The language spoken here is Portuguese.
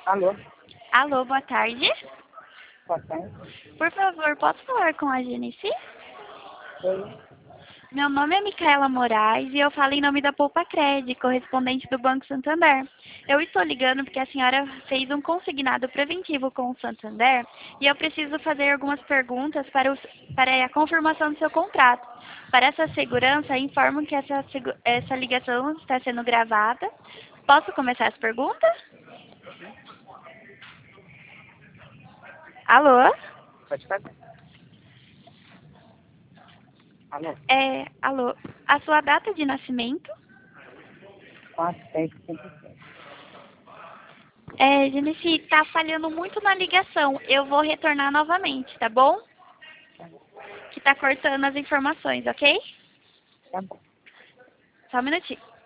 Alô, Alô, boa tarde. boa tarde. Por favor, posso falar com a Genici? Oi. Meu nome é Micaela Moraes e eu falo em nome da Poupa Cred, correspondente do Banco Santander. Eu estou ligando porque a senhora fez um consignado preventivo com o Santander e eu preciso fazer algumas perguntas para a confirmação do seu contrato. Para essa segurança, informo que essa ligação está sendo gravada. Posso começar as perguntas? Alô? Pode fazer. Alô, Alô. A sua data de nascimento? 4757. Genici, tá falhando muito na ligação. Eu vou retornar novamente, tá bom? Que tá cortando as informações, ok? Tá bom. Só um minutinho.